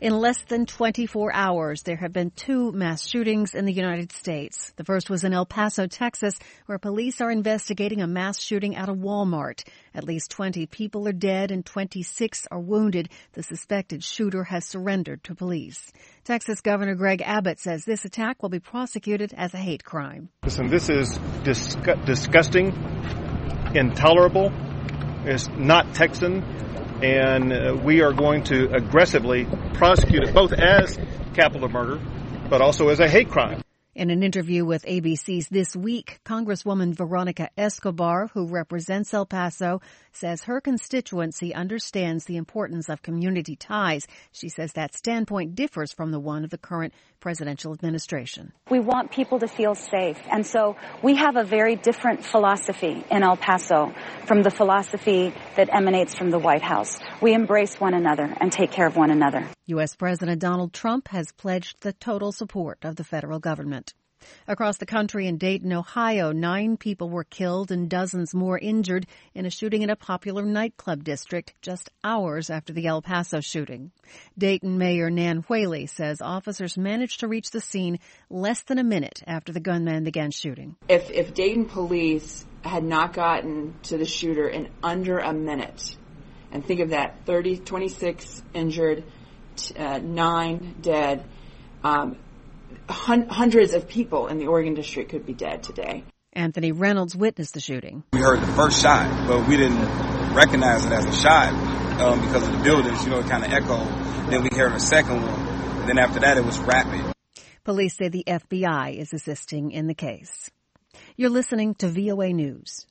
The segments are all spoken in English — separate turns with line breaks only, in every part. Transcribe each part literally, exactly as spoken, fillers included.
In less than twenty-four hours, there have been two mass shootings in the United States. The first was in El Paso, Texas, where police are investigating a mass shooting at a Walmart. At least twenty people are dead and twenty-six are wounded. The suspected shooter has surrendered to police. Texas Governor Greg Abbott says this attack will be prosecuted as a hate crime.
Listen, this is disgu- disgusting, intolerable. It's not Texan. And uh, we are going to aggressively prosecute it both as capital murder, but also as a hate crime.
In an interview with A B C's This Week, Congresswoman Veronica Escobar, who represents El Paso, says her constituency understands the importance of community ties. She says that standpoint differs from the one of the current presidential administration.
We want people to feel safe, and so we have a very different philosophy in El Paso from the philosophy that emanates from the White House. We embrace one another and take care of one another.
U S. President Donald Trump has pledged the total support of the federal government. Across the country in Dayton, Ohio, nine people were killed and dozens more injured in a shooting in a popular nightclub district just hours after the El Paso shooting. Dayton Mayor Nan Whaley says officers managed to reach the scene less than a minute after the gunman began shooting.
If, if Dayton police had not gotten to the shooter in under a minute, and think of that, thirty, twenty-six injured, uh, nine dead, um, hundreds of people in the Oregon district could be dead today.
Anthony Reynolds witnessed the shooting.
We heard the first shot, but we didn't recognize it as a shot um, because of the buildings, you know, it kind of echoed. Then we heard a second one, and then after that it was rapid.
Police say the F B I is assisting in the case. You're listening to V O A News.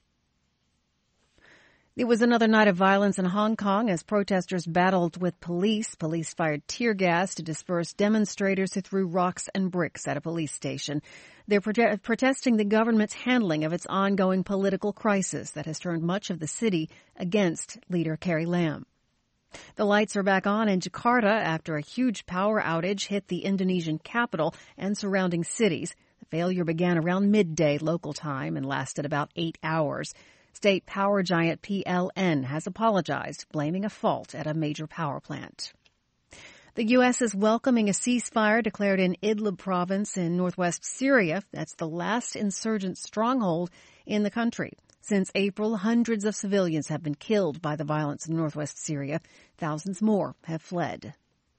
It was another night of violence in Hong Kong as protesters battled with police. Police fired tear gas to disperse demonstrators who threw rocks and bricks at a police station. They're prote- protesting the government's handling of its ongoing political crisis that has turned much of the city against leader Carrie Lam. The lights are back on in Jakarta after a huge power outage hit the Indonesian capital and surrounding cities. The failure began around midday local time and lasted about eight hours. State power giant P L N has apologized, blaming a fault at a major power plant. The U S is welcoming a ceasefire declared in Idlib province in northwest Syria. That's the last insurgent stronghold in the country. Since April, hundreds of civilians have been killed by the violence in northwest Syria. Thousands more have fled.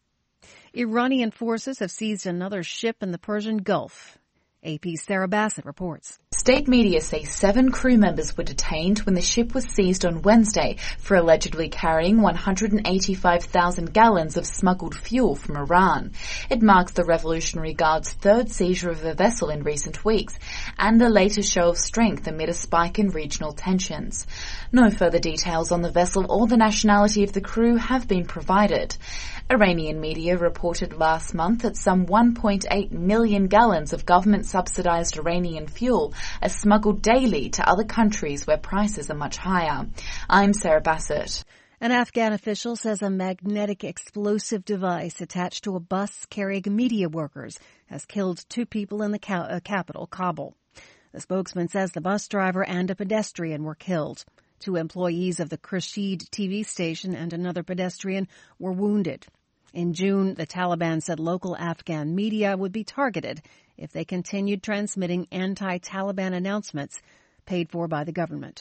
Iranian forces have seized another ship in the Persian Gulf. A P's Sarah Bassett reports.
State media say seven crew members were detained when the ship was seized on Wednesday for allegedly carrying one hundred eighty-five thousand gallons of smuggled fuel from Iran. It marks the Revolutionary Guard's third seizure of a vessel in recent weeks and the latest show of strength amid a spike in regional tensions. No further details on the vessel or the nationality of the crew have been provided. Iranian media reported last month that some one point eight million gallons of government-subsidized Iranian fuel are smuggled daily to other countries where prices are much higher. I'm Sarah Bassett.
An Afghan official says a magnetic explosive device attached to a bus carrying media workers has killed two people in the ca- uh, capital, Kabul. The spokesman says the bus driver and a pedestrian were killed. Two employees of the Khurshid T V station and another pedestrian were wounded. In June, the Taliban said local Afghan media would be targeted if they continued transmitting anti-Taliban announcements paid for by the government.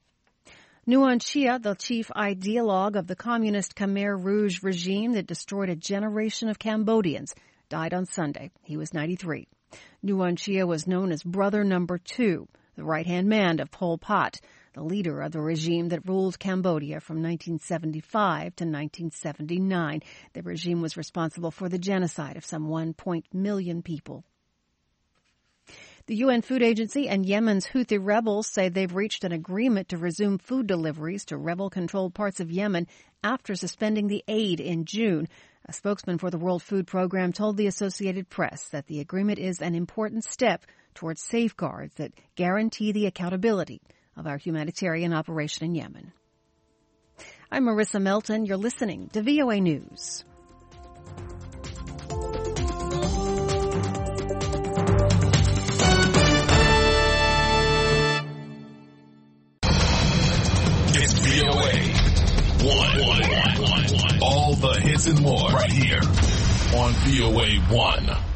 Nuon Chea, the chief ideologue of the communist Khmer Rouge regime that destroyed a generation of Cambodians, died on Sunday. He was ninety-three. Nuon Chea was known as Brother Number Two, the right-hand man of Pol Pot, the leader of the regime that ruled Cambodia from nineteen seventy-five to nineteen seventy-nine. The regime was responsible for the genocide of some one point million people. The U N Food Agency and Yemen's Houthi rebels say they've reached an agreement to resume food deliveries to rebel-controlled parts of Yemen after suspending the aid in June. A spokesman for the World Food Program told the Associated Press that the agreement is an important step towards safeguards that guarantee the accountability of our humanitarian operation in Yemen. I'm Marissa Melton. You're listening to V O A News.
It's V O A. one. All the hits and more right here on V O A one.